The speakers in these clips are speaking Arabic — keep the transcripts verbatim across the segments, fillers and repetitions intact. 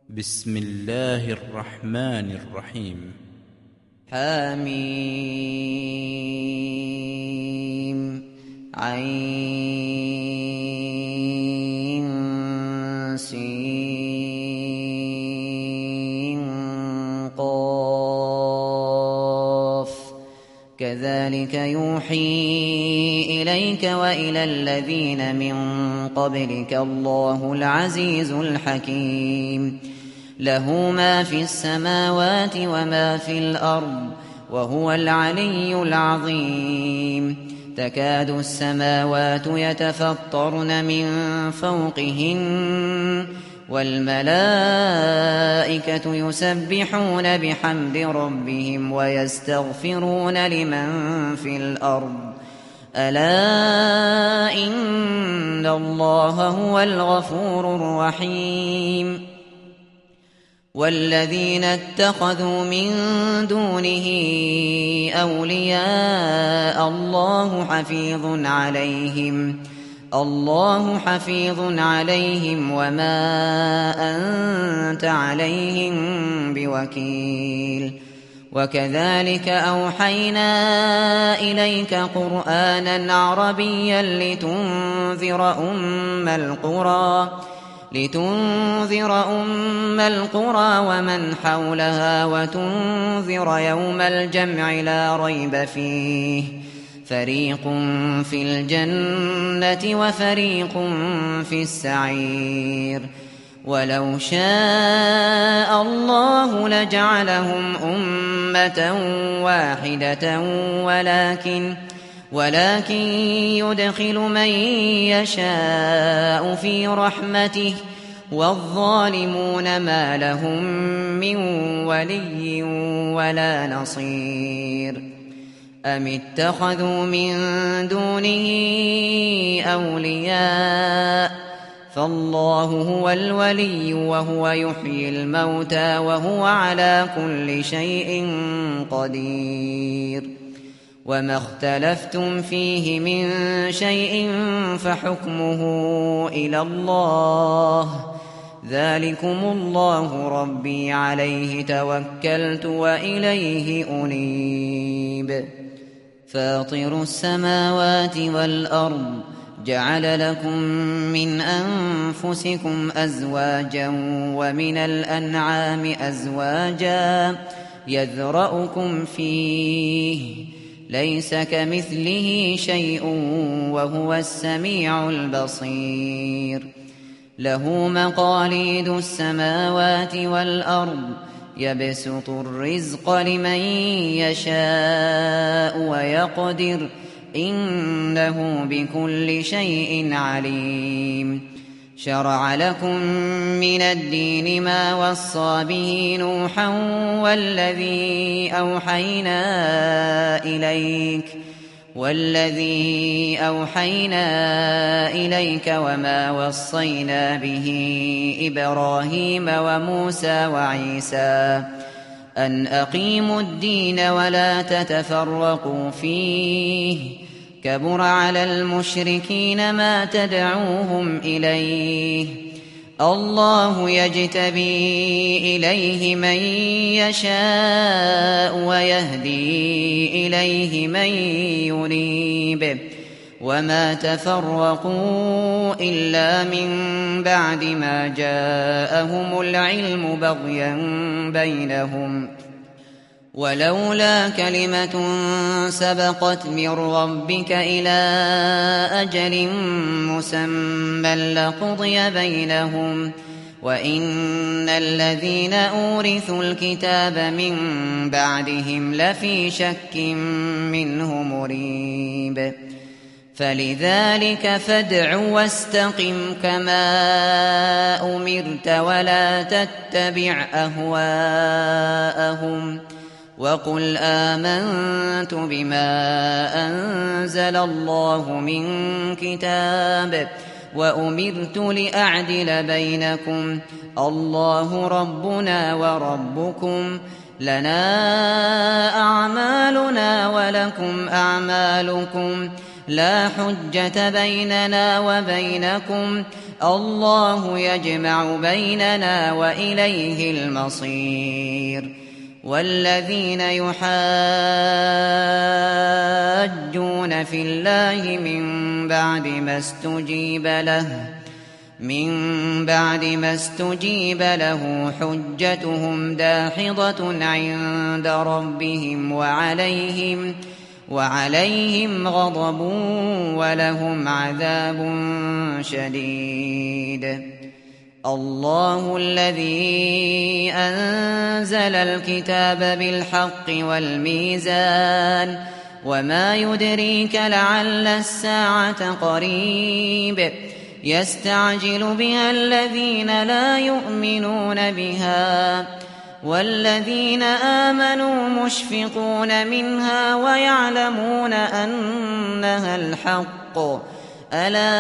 بسم الله الرحمن الرحيم. حميم عين سين قاف كذلك يوحي إليك وإلى الذين من قبلك الله العزيز الحكيم. له ما في السماوات وما في الأرض وهو العلي العظيم. تكاد السماوات يتفطرن من فوقهن والملائكة يسبحون بحمد ربهم ويستغفرون لمن في الأرض ألا إن الله هو الغفور الرحيم. والذين اتخذوا من دونه أولياء الله حفيظ عليهم الله حفيظ عليهم وما أنت عليهم بوكيل. وكذلك أوحينا إليك قرآنا عربيا لتنذر أم القرى لتنذر أم القرى ومن حولها وتنذر يوم الجمع لا ريب فيه فريق في الجنة وفريق في السعير. ولو شاء الله لجعلهم أمة واحدة ولكن ولكن يدخل من يشاء في رحمته والظالمون ما لهم من ولي ولا نصير. أم اتخذوا من دونه أولياء فالله هو الولي وهو يحيي الموتى وهو على كل شيء قدير. وما اختلفتم فيه من شيء فحكمه إلى الله ذلكم الله ربي عليه توكلت وإليه أنيب. فاطر السماوات والأرض جعل لكم من أنفسكم أزواجا ومن الأنعام أزواجا يذرأكم فيه ليس كمثله شيء وهو السميع البصير. له مقاليد السماوات والأرض يبسط الرزق لمن يشاء ويقدر إنه بكل شيء عليم. شرع لكم من الدين ما وصى به نوحا والذي أوحينا إليك والذي أوحينا إليك وما وصينا به إبراهيم وموسى وعيسى أن أقيموا الدين ولا تتفرقوا فيه كبر على المشركين ما تدعوهم إليه. الله يجتبي إليه من يشاء ويهدي إليه من ينيب وما تفرقوا إلا من بعد ما جاءهم العلم بغيا بينهم ولولا كلمة سبقت من ربك إلى أجل مسمى لقضي بينهم وإن الذين أورثوا الكتاب من بعدهم لفي شك منه مريب. فلذلك فادع واستقم كما أمرت ولا تتبع أهواءهم وقل آمنت بما أنزل الله من كتاب وأمرت لأعدل بينكم الله ربنا وربكم لنا أعمالنا ولكم أعمالكم لا حجة بيننا وبينكم الله يجمع بيننا وإليه المصير والذين يحاجون في الله من بعد ما استجيب له من بعد ما استجيب له حجتهم داحضة عند ربهم وعليهم وعليهم غضب ولهم عذاب شديد الله الذي أنزل الكتاب بالحق والميزان وما يدريك لعل الساعة قريب يستعجل بها الذين لا يؤمنون بها والذين آمنوا مشفقون منها ويعلمون أنها الحق ألا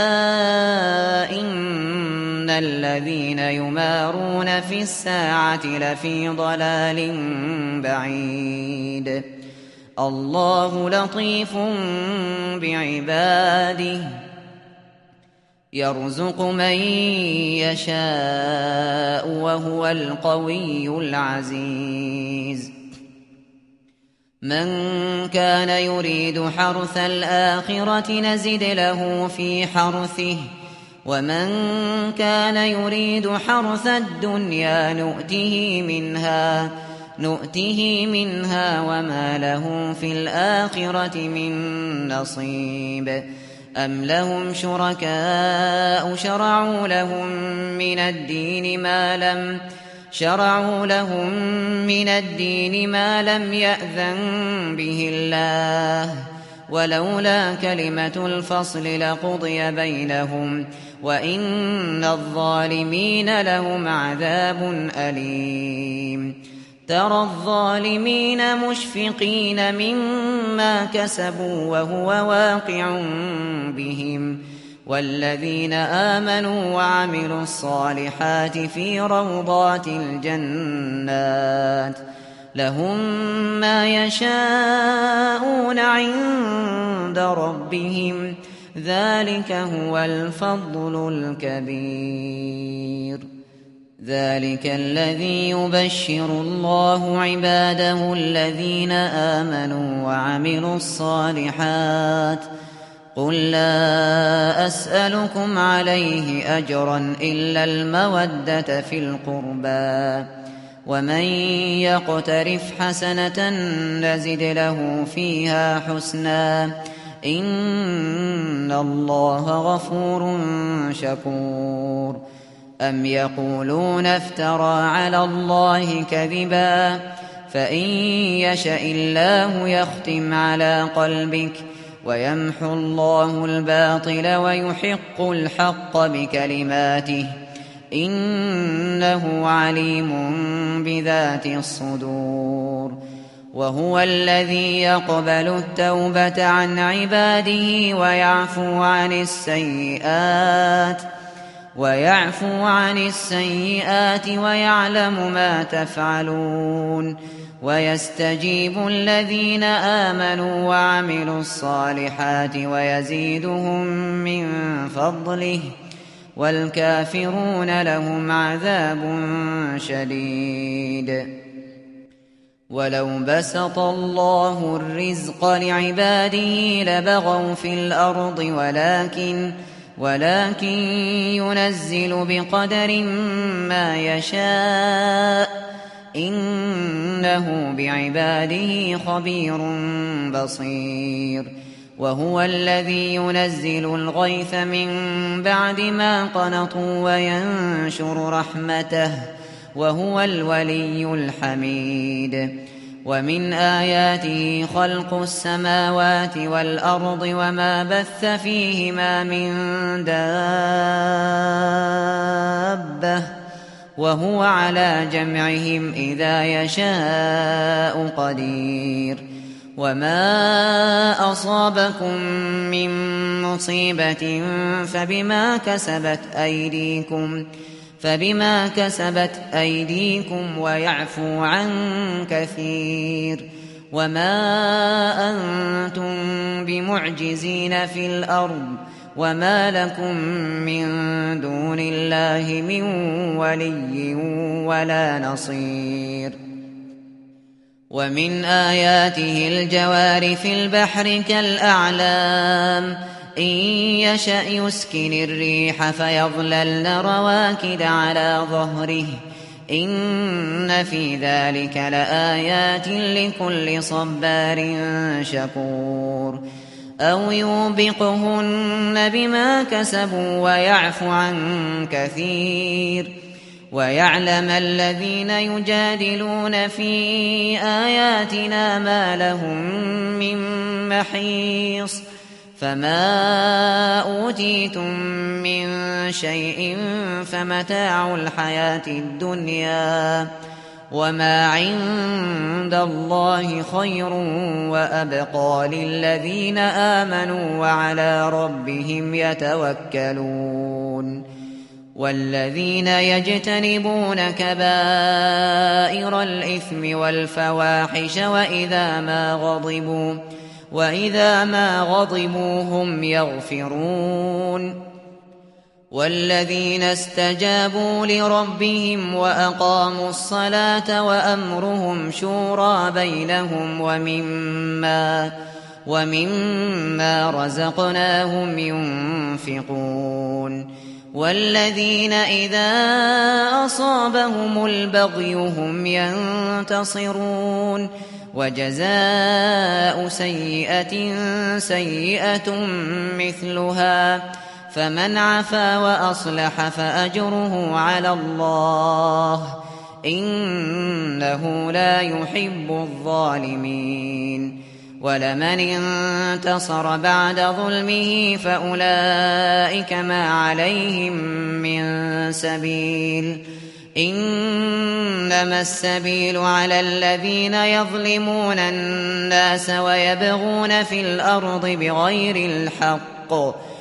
إن الذين يمارون في الساعة لفي ضلال بعيد الله لطيف بعباده يرزق من يشاء وهو القوي العزيز من كان يريد حرث الآخرة نزد له في حرثه ومن كان يريد حرث الدنيا نؤته منها نؤته منها وما له في الآخرة من نصيب أم لهم شركاء شرعوا لهم من الدين ما لم شرعوا لهم من الدين ما لم يأذن به الله ولولا كلمة الفصل لقضي بينهم وإن الظالمين لهم عذاب أليم ترى الظالمين مشفقين مما كسبوا وهو واقع بهم والذين آمنوا وعملوا الصالحات في روضات الجنات لهم ما يشاءون عند ربهم ذلك هو الفضل الكبير ذلك الذي يبشر الله عباده الذين آمنوا وعملوا الصالحات قل لا أسألكم عليه أجرا إلا المودة في القربى ومن يقترف حسنة نزد له فيها حسنا إن الله غفور شكور أم يقولون افترى على الله كذبا فإن يشأ الله يختم على قلبك ويمحو الله الباطل ويحق الحق بكلماته إنه عليم بذات الصدور وهو الذي يقبل التوبة عن عباده ويعفو عن السيئات ويعفو عن السيئات ويعلم ما تفعلون ويستجيب الذين آمنوا وعملوا الصالحات ويزيدهم من فضله والكافرون لهم عذاب شديد ولو بسط الله الرزق لعباده لبغوا في الأرض ولكن ولكن ينزل بقدر ما يشاء إنه بعباده خبير بصير وهو الذي ينزل الغيث من بعد ما قنطوا وينشر رحمته وهو الولي الحميد ومن آياته خلق السماوات والأرض وما بث فيهما من دابة وهو على جمعهم إذا يشاء قدير وما أصابكم من مصيبة فبما كسبت أيديكم فبما كسبت أيديكم ويعفو عن كثير وما أنتم بمعجزين في الأرض وما لكم من دون الله من ولي ولا نصير ومن آياته الجوار في البحر كالأعلام إن يشأ يسكن الريح فيظللن رواكد على ظهره إن في ذلك لآيات لكل صبار شكور أو يوبقهن بما كسبوا ويعفو عن كثير ويعلم الذين يجادلون في آياتنا ما لهم من محيص فما أوتيتم من شيء فمتاع الحياة الدنيا وما عند الله خير وأبقى للذين آمنوا وعلى ربهم يتوكلون والذين يجتنبون كبائر الإثم والفواحش وإذا ما غضبوا وإذا ما غضبوا هم يغفرون والذين استجابوا لربهم وأقاموا الصلاة وأمرهم شورى بينهم ومما ومما رزقناهم ينفقون والذين إذا أصابهم البغي هم ينتصرون وجزاء سيئة سيئة مثلها فمن عفا وأصلح فأجره على الله إنه لا يحب الظالمين ولمن انتصر بعد ظلمه فأولئك ما عليهم من سبيل إنما السبيل على الذين يظلمون الناس ويبغون في الأرض بغير الحق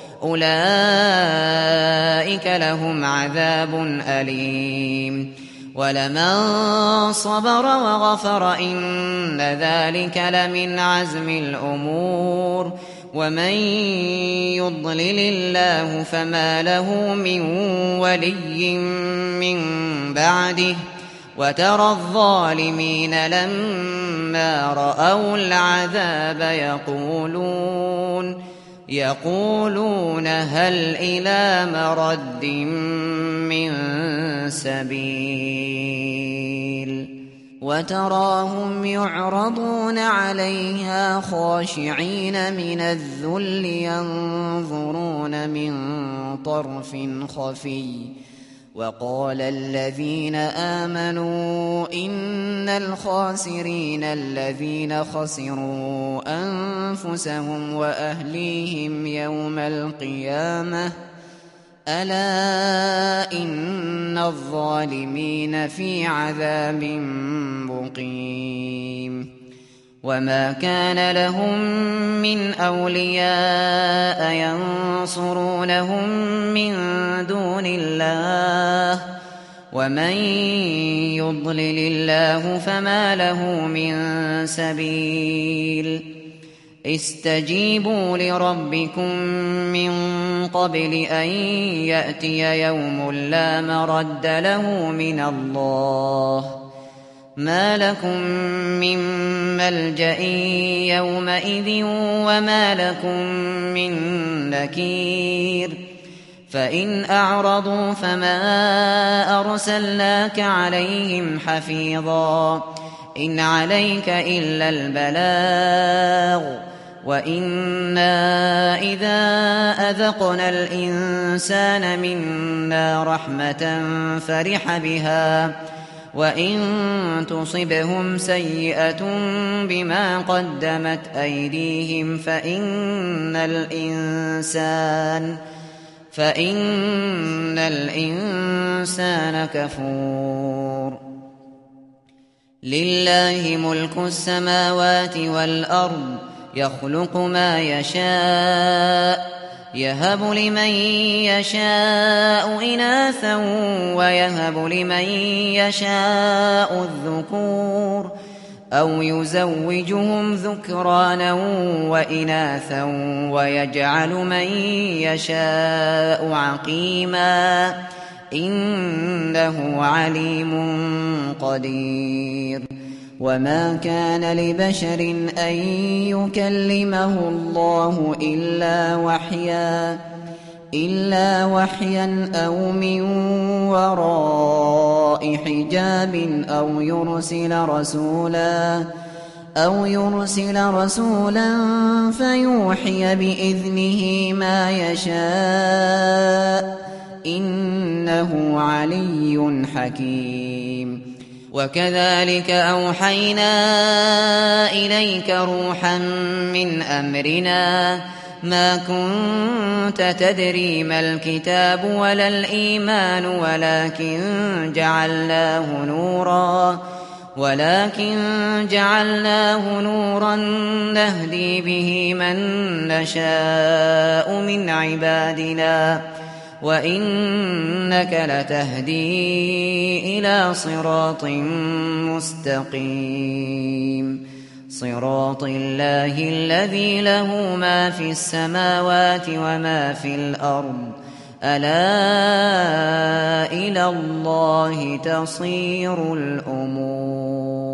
أولئك لهم عذاب أليم ولمن صبر وغفر إن ذلك لمن عزم الأمور ومن يضلل الله فما له من ولي من بعده وترى الظالمين لما رأوا العذاب يقولون يقولون هل إلى مرد من سبيل وتراهم يعرضون عليها خاشعين من الذل ينظرون من طرف خفي وقال الذين آمنوا إن الخاسرين الذين خسروا أنفسهم وأهليهم يوم القيامة ألا إن الظالمين في عذاب مقيم وما كان لهم من أولياء ينصرونهم من دون الله ومن يضلل الله فما له من سبيل استجيبوا لربكم من قبل أن يأتي يوم لا مرد له من الله ما لكم من ملجأ يومئذ وما لكم من نكير فإن أعرضوا فما أرسلناك عليهم حفيظا إن عليك إلا البلاغ وإنا إذا أذقنا الإنسان منا رحمة فرح بها وإن تصبهم سيئة بما قدمت أيديهم فإن الإنسان فإن الإنسان كفور لله ملك السماوات والأرض يخلق ما يشاء يهب لمن يشاء إناثا ويهب لمن يشاء الذكور أو يزوجهم ذكرانا وإناثا ويجعل من يشاء عقيما إنه عليم قدير. وما كان لبشر أن يكلمه الله إلا وحيا إلا وحيا أو من وراء حجاب أو يرسل رسولا أو يرسل رسولا فيوحي بإذنه ما يشاء إنه علي حكيم. وكذلك أوحينا إليك روحا من أمرنا ما كنت تدري ما الكتاب ولا الإيمان ولكن جعلناه نورا ولكن جعلناه نورا نهدي به من نشاء من عبادنا وإنك لتهدي إلى صراط مستقيم صراط الله الذي له ما في السماوات وما في الأرض ألا إلى الله تصير الأمور.